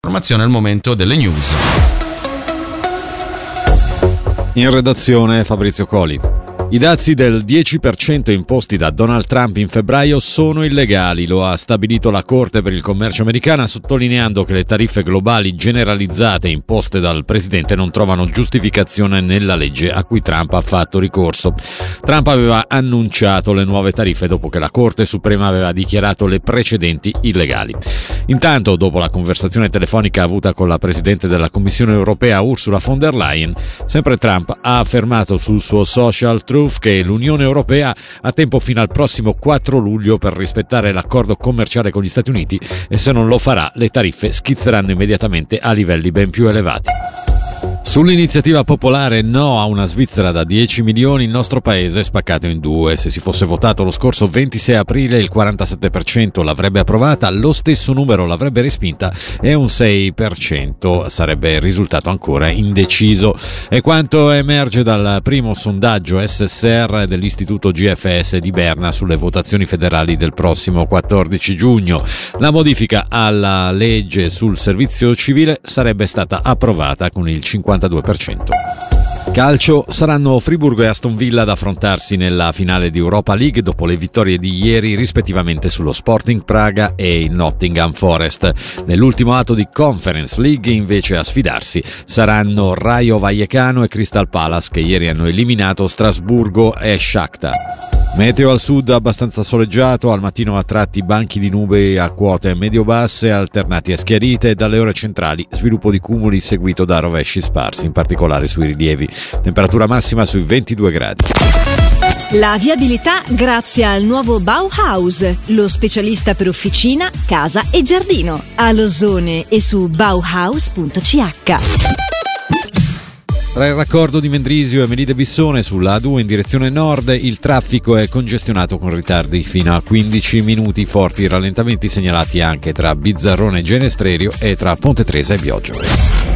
Informazione al momento delle news. In redazione Fabrizio Coli. I dazi del 10% imposti da Donald Trump in febbraio sono illegali, lo ha stabilito la Corte per il commercio americana, sottolineando che le tariffe globali generalizzate imposte dal presidente non trovano giustificazione nella legge a cui Trump ha fatto ricorso. Trump aveva annunciato le nuove tariffe dopo che la Corte Suprema aveva dichiarato le precedenti illegali. Intanto, dopo la conversazione telefonica avuta con la presidente della Commissione europea Ursula von der Leyen, sempre Trump ha affermato sul suo social Truth che l'Unione Europea ha tempo fino al prossimo 4 luglio per rispettare l'accordo commerciale con gli Stati Uniti e se non lo farà le tariffe schizzeranno immediatamente a livelli ben più elevati. Sull'iniziativa popolare no a una Svizzera da 10 milioni, il nostro paese è spaccato in due. Se si fosse votato lo scorso 26 aprile il 47% l'avrebbe approvata, lo stesso numero l'avrebbe respinta e un 6% sarebbe risultato ancora indeciso. È quanto emerge dal primo sondaggio SSR dell'Istituto GFS di Berna sulle votazioni federali del prossimo 14 giugno. La modifica alla legge sul servizio civile sarebbe stata approvata con il 52%. Calcio, saranno Friburgo e Aston Villa ad affrontarsi nella finale di Europa League dopo le vittorie di ieri rispettivamente sullo Sporting Praga e il Nottingham Forest. Nell'ultimo atto di Conference League invece a sfidarsi saranno Rayo Vallecano e Crystal Palace che ieri hanno eliminato Strasburgo e Shakhtar. Meteo al sud abbastanza soleggiato, al mattino a tratti banchi di nube a quote medio-basse alternati a schiarite, dalle ore centrali sviluppo di cumuli seguito da rovesci sparsi, in particolare sui rilievi. Temperatura massima sui 22 gradi. La viabilità grazie al nuovo Bauhaus, lo specialista per officina, casa e giardino, a Losone e su bauhaus.ch. Tra il raccordo di Mendrisio e Melide Bissone sulla A2 in direzione nord il traffico è congestionato con ritardi fino a 15 minuti, forti rallentamenti segnalati anche tra Bizzarrone e Genestrerio e tra Ponte Tresa e Bioggio.